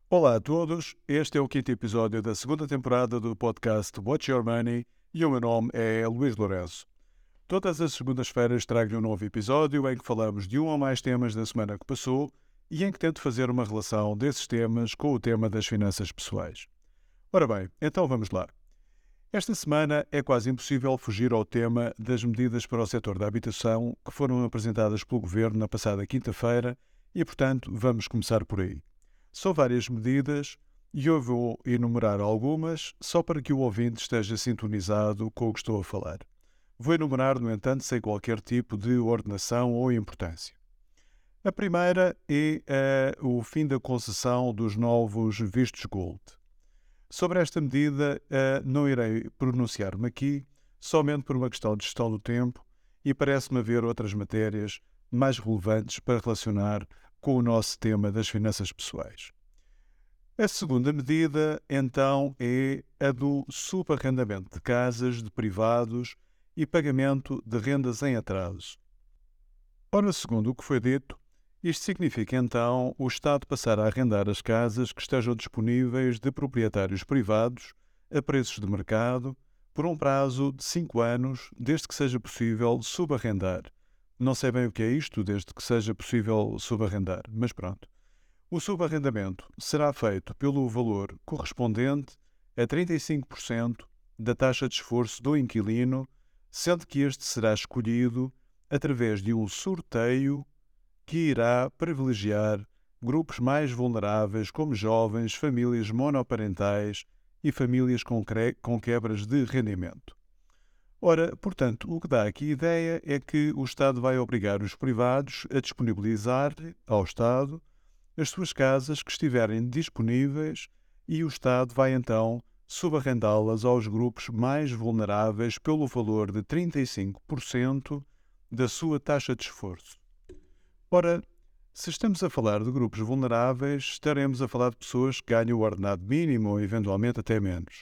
Olá a todos, este é o quinto episódio da segunda temporada do podcast Watch Your Money e o meu nome é Luís Lourenço. Todas as segundas-feiras trago um novo episódio em que falamos de um ou mais temas da semana que passou e em que tento fazer uma relação desses temas com o tema das finanças pessoais. Ora bem, então vamos lá. Esta semana é quase impossível fugir ao tema das medidas para o setor da habitação que foram apresentadas pelo Governo na passada quinta-feira e, portanto, vamos começar por aí. São várias medidas e eu vou enumerar algumas só para que o ouvinte esteja sintonizado com o que estou a falar. Vou enumerar, no entanto, sem qualquer tipo de ordenação ou importância. A primeira é o fim da concessão dos novos vistos Gold. Sobre esta medida, não irei pronunciar-me aqui, somente por uma questão de gestão do tempo, e parece-me haver outras matérias mais relevantes para relacionar com o nosso tema das finanças pessoais. A segunda medida, então, é a do subarrendamento de casas de privados e pagamento de rendas em atraso. Ora, segundo o que foi dito, isto significa, então, o Estado passar a arrendar as casas que estejam disponíveis de proprietários privados a preços de mercado por um prazo de 5 anos, desde que seja possível subarrendar. Não sei bem o que é isto, desde que seja possível subarrendar, mas pronto. O subarrendamento será feito pelo valor correspondente a 35% da taxa de esforço do inquilino, sendo que este será escolhido através de um sorteio que irá privilegiar grupos mais vulneráveis, como jovens, famílias monoparentais e famílias com quebras de rendimento. Ora, portanto, o que dá aqui ideia é que o Estado vai obrigar os privados a disponibilizar ao Estado as suas casas que estiverem disponíveis e o Estado vai então subarrendá-las aos grupos mais vulneráveis pelo valor de 35% da sua taxa de esforço. Ora, se estamos a falar de grupos vulneráveis, estaremos a falar de pessoas que ganham o ordenado mínimo ou eventualmente até menos.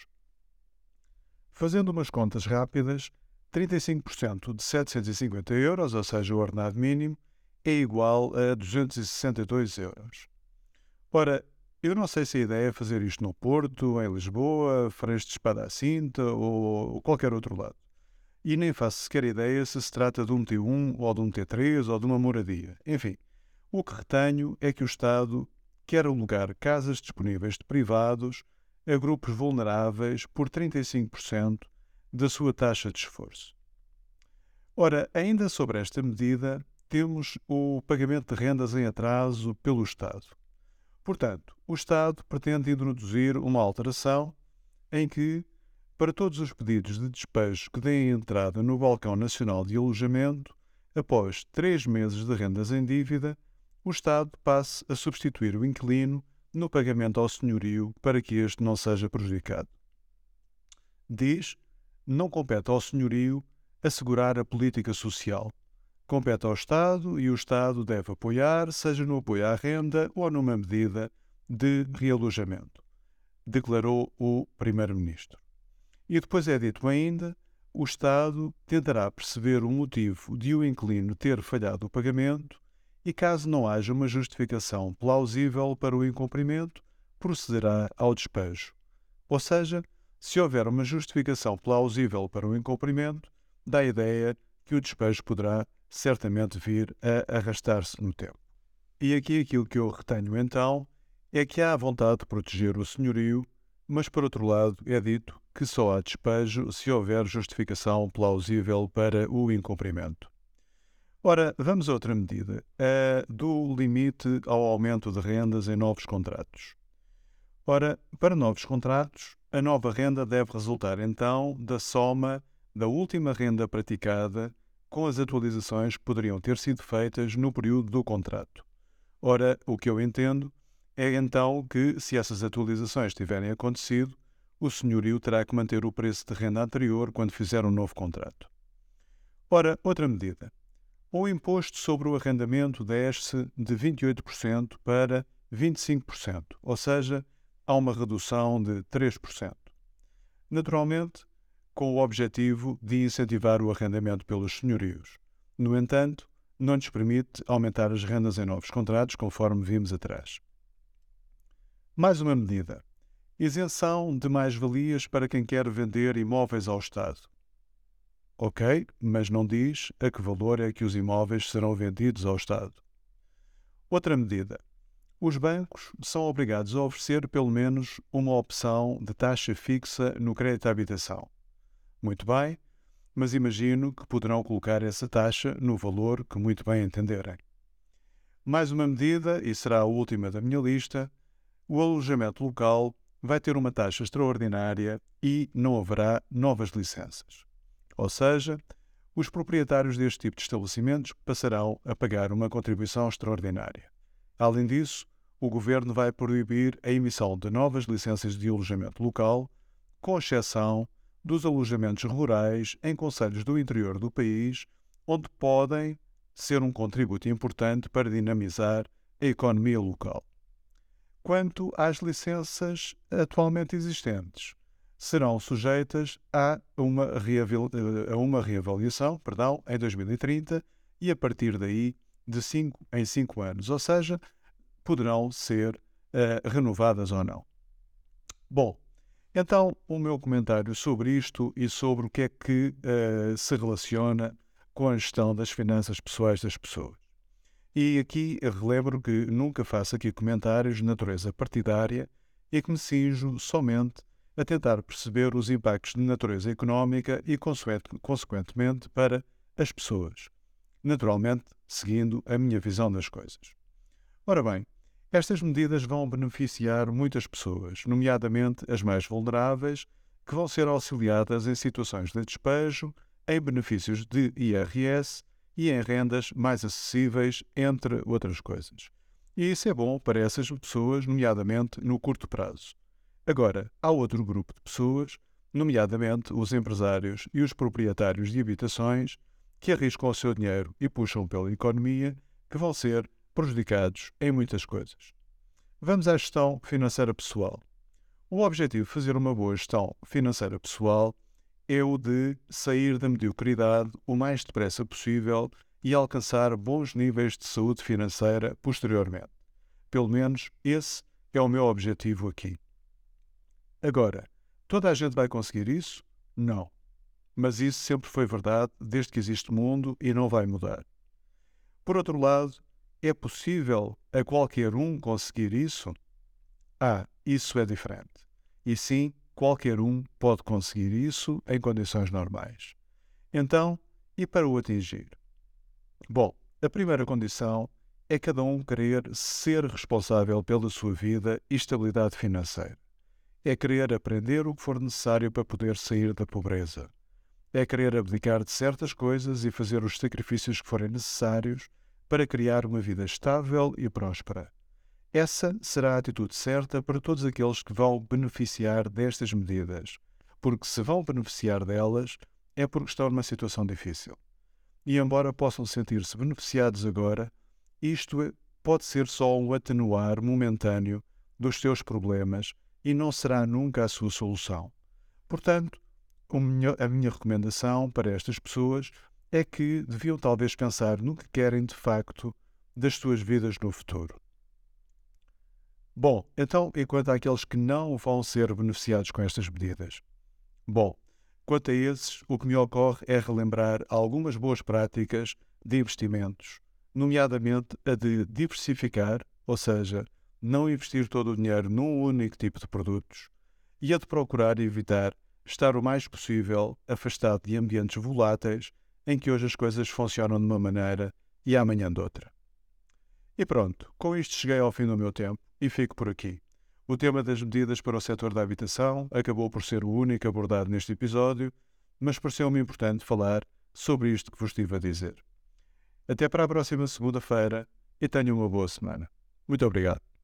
Fazendo umas contas rápidas, 35% de 750 euros, ou seja, o ordenado mínimo, é igual a 262 euros. Ora, eu não sei se a ideia é fazer isto no Porto, em Lisboa, Freixo de Espada à Cinta ou qualquer outro lado. E nem faço sequer ideia se trata de um T1 ou de um T3 ou de uma moradia. Enfim, o que retenho é que o Estado quer alugar casas disponíveis de privados a grupos vulneráveis por 35% da sua taxa de esforço. Ora, ainda sobre esta medida, temos o pagamento de rendas em atraso pelo Estado. Portanto, o Estado pretende introduzir uma alteração em que, para todos os pedidos de despejo que deem entrada no Balcão Nacional de Alojamento, após 3 meses de rendas em dívida, o Estado passe a substituir o inquilino no pagamento ao senhorio para que este não seja prejudicado. Diz, não compete ao senhorio assegurar a política social. Compete ao Estado e o Estado deve apoiar, seja no apoio à renda ou numa medida de realojamento, declarou o Primeiro-Ministro. E depois é dito ainda, o Estado tentará perceber o motivo de o inquilino ter falhado o pagamento e, caso não haja uma justificação plausível para o incumprimento, procederá ao despejo. Ou seja, se houver uma justificação plausível para o incumprimento, dá a ideia que o despejo poderá certamente vir a arrastar-se no tempo. E aqui aquilo que eu retenho então é que há a vontade de proteger o senhorio, mas por outro lado é dito que só há despejo se houver justificação plausível para o incumprimento. Ora, vamos a outra medida, a do limite ao aumento de rendas em novos contratos. Ora, para novos contratos, a nova renda deve resultar então da soma da última renda praticada com as atualizações que poderiam ter sido feitas no período do contrato. Ora, o que eu entendo é então que, se essas atualizações tiverem acontecido, o senhorio terá que manter o preço de renda anterior quando fizer um novo contrato. Ora, outra medida. O imposto sobre o arrendamento desce de 28% para 25%, ou seja, há uma redução de 3%. Naturalmente, com o objetivo de incentivar o arrendamento pelos senhorios. No entanto, não lhes permite aumentar as rendas em novos contratos, conforme vimos atrás. Mais uma medida. Isenção de mais-valias para quem quer vender imóveis ao Estado. Ok, mas não diz a que valor é que os imóveis serão vendidos ao Estado. Outra medida. Os bancos são obrigados a oferecer pelo menos uma opção de taxa fixa no crédito à habitação. Muito bem, mas imagino que poderão colocar essa taxa no valor que muito bem entenderem. Mais uma medida, e será a última da minha lista, o alojamento local vai ter uma taxa extraordinária e não haverá novas licenças. Ou seja, os proprietários deste tipo de estabelecimentos passarão a pagar uma contribuição extraordinária. Além disso, o Governo vai proibir a emissão de novas licenças de alojamento local, com exceção dos alojamentos rurais em concelhos do interior do país, onde podem ser um contributo importante para dinamizar a economia local. Quanto às licenças atualmente existentes, serão sujeitas a uma reavaliação em 2030 e a partir daí de 5 em 5 anos, ou seja, poderão ser renovadas ou não. Bom, então o meu comentário sobre isto e sobre o que é que se relaciona com a gestão das finanças pessoais das pessoas. E aqui eu relembro que nunca faço aqui comentários de natureza partidária e que me cinjo somente a tentar perceber os impactos de natureza económica e, consequentemente, para as pessoas. Naturalmente, seguindo a minha visão das coisas. Ora bem, estas medidas vão beneficiar muitas pessoas, nomeadamente as mais vulneráveis, que vão ser auxiliadas em situações de despejo, em benefícios de IRS e em rendas mais acessíveis, entre outras coisas. E isso é bom para essas pessoas, nomeadamente no curto prazo. Agora, há outro grupo de pessoas, nomeadamente os empresários e os proprietários de habitações, que arriscam o seu dinheiro e puxam pela economia, que vão ser prejudicados em muitas coisas. Vamos à gestão financeira pessoal. O objetivo de fazer uma boa gestão financeira pessoal é o de sair da mediocridade o mais depressa possível e alcançar bons níveis de saúde financeira posteriormente. Pelo menos esse é o meu objetivo aqui. Agora, toda a gente vai conseguir isso? Não. Mas isso sempre foi verdade desde que existe mundo e não vai mudar. Por outro lado, é possível a qualquer um conseguir isso? Isso é diferente. E sim, qualquer um pode conseguir isso em condições normais. Então, e para o atingir? Bom, a primeira condição é cada um querer ser responsável pela sua vida e estabilidade financeira. É querer aprender o que for necessário para poder sair da pobreza. É querer abdicar de certas coisas e fazer os sacrifícios que forem necessários para criar uma vida estável e próspera. Essa será a atitude certa para todos aqueles que vão beneficiar destas medidas, porque se vão beneficiar delas é porque estão numa situação difícil. E embora possam sentir-se beneficiados agora, isto pode ser só um atenuar momentâneo dos seus problemas e não será nunca a sua solução. Portanto, a minha recomendação para estas pessoas é que deviam talvez pensar no que querem de facto das suas vidas no futuro. Bom, então, e quanto àqueles que não vão ser beneficiados com estas medidas? Bom, quanto a esses, o que me ocorre é relembrar algumas boas práticas de investimentos, nomeadamente a de diversificar, ou seja, não investir todo o dinheiro num único tipo de produtos, e a de procurar evitar estar o mais possível afastado de ambientes voláteis em que hoje as coisas funcionam de uma maneira e amanhã de outra. E pronto, com isto cheguei ao fim do meu tempo e fico por aqui. O tema das medidas para o setor da habitação acabou por ser o único abordado neste episódio, mas pareceu-me importante falar sobre isto que vos estive a dizer. Até para a próxima segunda-feira e tenham uma boa semana. Muito obrigado.